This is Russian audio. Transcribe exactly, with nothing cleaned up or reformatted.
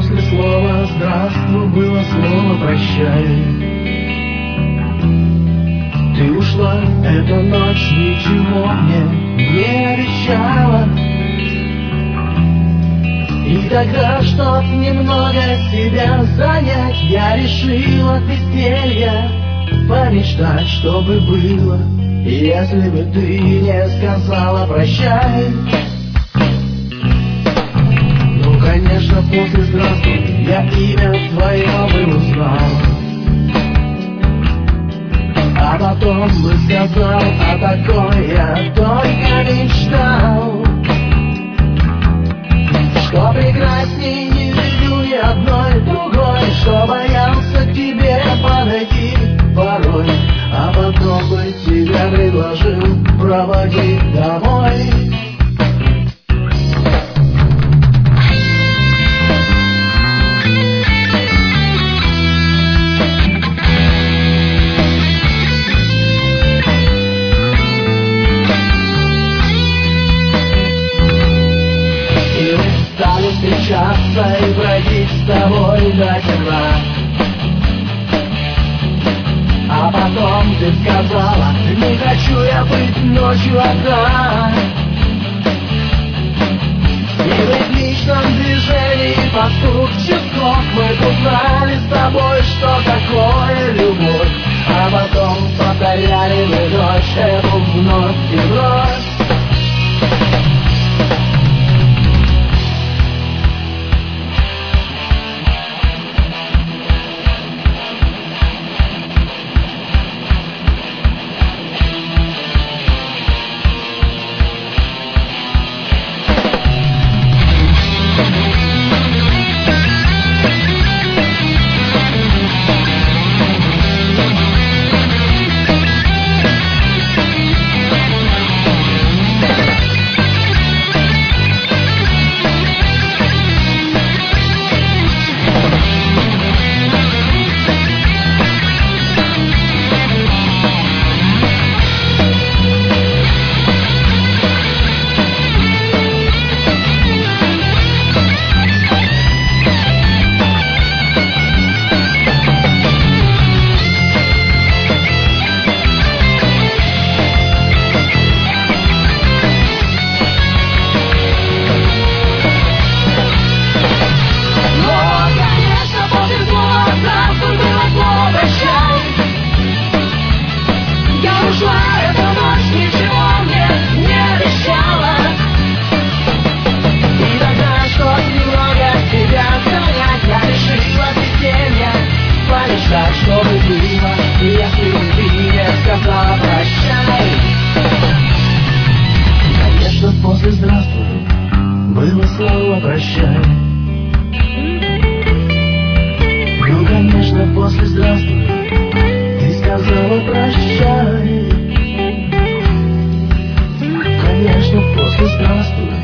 после слова «здравствуй» было слово «прощай». Ты ушла, эта ночь ничего мне не обещала. И тогда, чтоб немного себя занять, я решила от безделья помечтать, что бы было, если бы ты не сказала «прощай». Ну, конечно, после «здравствуй» я имя твое бы узнал, а потом бы сказал: о такой я только мечтал. Что прекрасней не видел ни одной другой, что боялся к тебе подойти порой, а потом бы тебя предложил проводить домой. Встречаться и бродить с тобой до темна. А потом ты сказала: не хочу я быть ночью одна. И в ритмичном движении под стук часов мы узнали с тобой, что такое любовь. А потом повторяли мы ночь эту вновь и вновь. Что бы было, если бы ты не сказала «прощай». Конечно, после «здравствуй» было слово «прощай». Ну, конечно, после «здравствуй» ты сказала «прощай». Конечно, после «здравствуй»